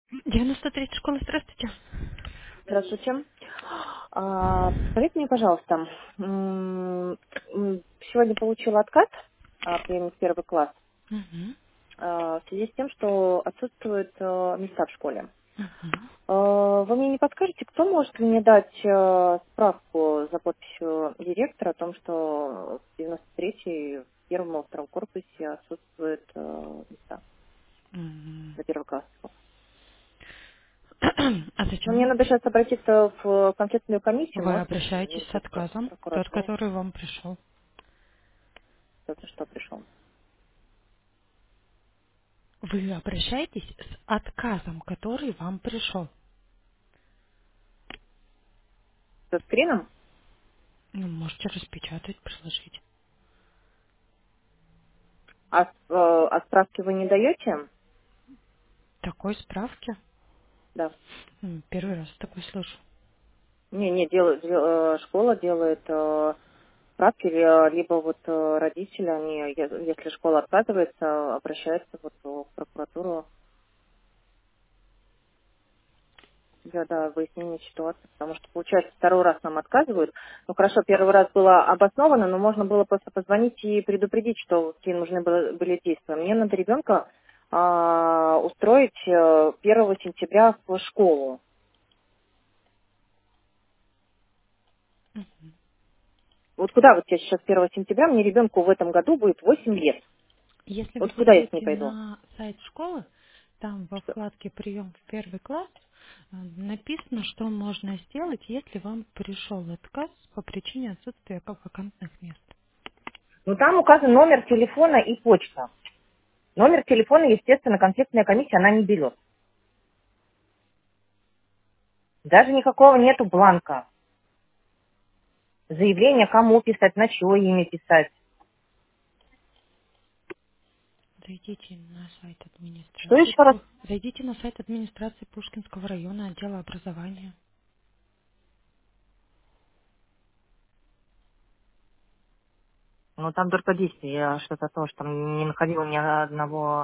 93 школа, здравствуйте. Здравствуйте. Скажите мне, пожалуйста, сегодня получила отказ о приеме в первый класс Угу. в связи с тем, что отсутствуют места в школе. Угу. Вы мне не подскажете, кто может мне дать справку за подписью директора о том, что в 93-й, в первом и втором корпусе отсутствуют места Мгм. на первый класс? А Но зачем мне вам надо сейчас обратиться в конфликтную комиссию, вы может быть, обращаетесь с в отказом, тот, прокуратуру, который вам пришел? кто-то что пришел. Вы обращаетесь с отказом, который вам пришел. Со скрином? Ну, можете распечатать, приложить. А справки вы не даете? Такой справки? Да. Первый раз такой слышу. Не, школа делает справки, либо вот родители, они, если школа отказывается, обращаются вот в прокуратуру для выяснения ситуации, потому что, получается, второй раз нам отказывают. Ну, хорошо, первый раз было обосновано, но можно было просто позвонить и предупредить, что какие нужны были действия. Мне надо ребенка устроить 1 сентября в школу. Вот куда вот я сейчас 1 сентября, мне ребенку в этом году будет 8 лет. Если вы Вот куда я с ней зайдете пойду? на сайт школы, там во Что? вкладке «Прием в первый класс» написано, что можно сделать, если вам пришел отказ по причине отсутствия вакантных мест. Ну, там указан номер телефона и почта. Номер телефона, естественно, конфликтная комиссия, она не берет. Даже никакого нету бланка. Заявление кому писать, на чье имя писать. Зайдите на сайт Что администрации. еще раз? Зайдите на сайт администрации Пушкинского района отдела образования. Ну, там только действие. Я что-то то, что не находила ни одного.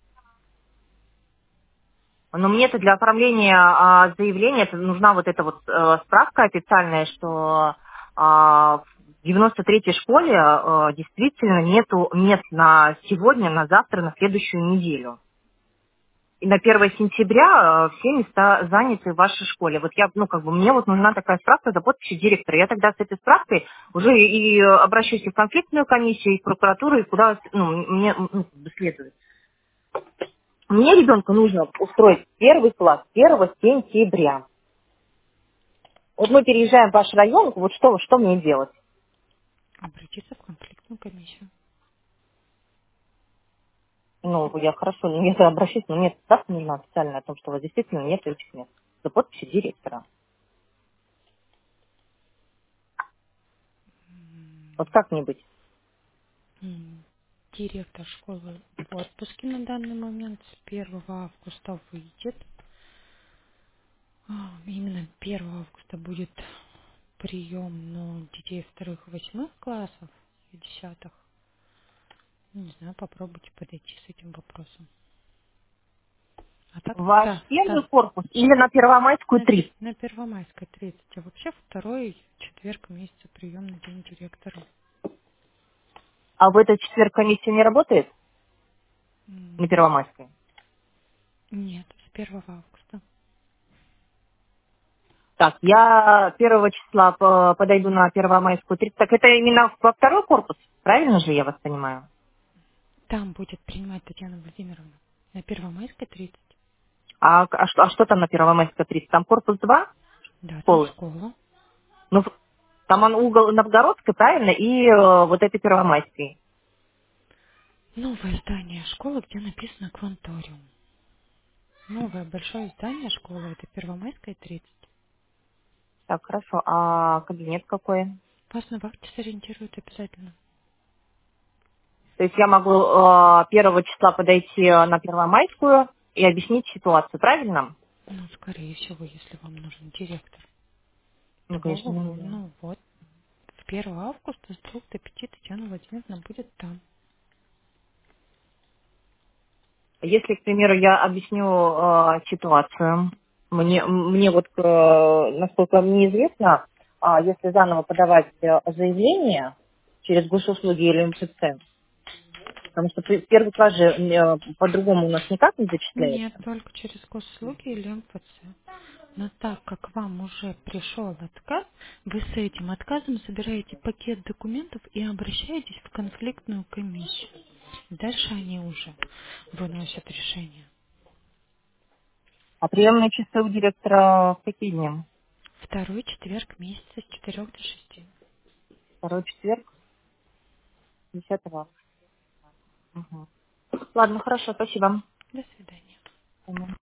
Но мне это для оформления заявления это нужна вот эта вот справка официальная, что в 93-й школе действительно нету мест на сегодня, на завтра, на следующую неделю. И на 1 сентября все места заняты в вашей школе. Вот я, ну, как бы, мне вот нужна такая справка за подписью директора. Я тогда с этой справкой уже и обращусь и в конфликтную комиссию, и в прокуратуру, и куда, ну, мне как бы следует. Мне ребенку нужно устроить первый класс 1 сентября. Вот мы переезжаем в ваш район, вот что мне делать? Обратиться в конфликтную комиссию. Ну, я хорошо, не обращусь, но мне справка нужна официальная о том, что у вас действительно нет этих мест. За подписью директора. Вот как мне быть? Директор школы в отпуске на данный момент с 1 августа выйдет. Именно 1 августа будет прием, но детей вторых и восьмых классов и десятых. Не знаю, попробуйте подойти с этим вопросом. А так, Ваш да, первый да, корпус или на Первомайскую на, 3? на Первомайской 30, а вообще второй четверг месяца приемный день директора. А в этот четверг комиссия не работает на М, Первомайской? Нет, с 1 августа. Так, я 1 числа подойду на Первомайскую 30. Так это именно во второй корпус? Правильно же я вас понимаю? Там будет принимать Татьяна Владимировна. На Первомайской 30. А что там на Первомайской 30? Там корпус 2 Да, там школы? школа. Ну, там он угол Новгородской, правильно, и вот этой Первомайской. Новое здание школы, где написано «Кванториум». Новое большое здание школы, это Первомайская 30. Так, хорошо. А кабинет какой? Вас на вахте сориентируют обязательно. То есть я могу 1 числа подойти на Первомайскую и объяснить ситуацию, правильно? Ну, скорее всего, если вам нужен директор, Ну, то, конечно, не знаю. ну вот, с 1 августа с 2 до 5 Татьяна Владимировна будет там. Если, к примеру, я объясню ситуацию, мне вот, насколько мне известно, если заново подавать заявление через госуслуги или МФЦ, потому что первый класс же по-другому у нас никак не Нет, зачисляется. только через госуслуги или МФЦ. Но так как вам уже пришел отказ, вы с этим отказом собираете пакет документов и обращаетесь в конфликтную комиссию. Дальше они уже выносят решение. А приемные часы у директора в какие дни? Второй четверг месяца с 4 до 6. Второй четверг, 10-го. Мгм. Ладно, хорошо, спасибо. До свидания. Мгм.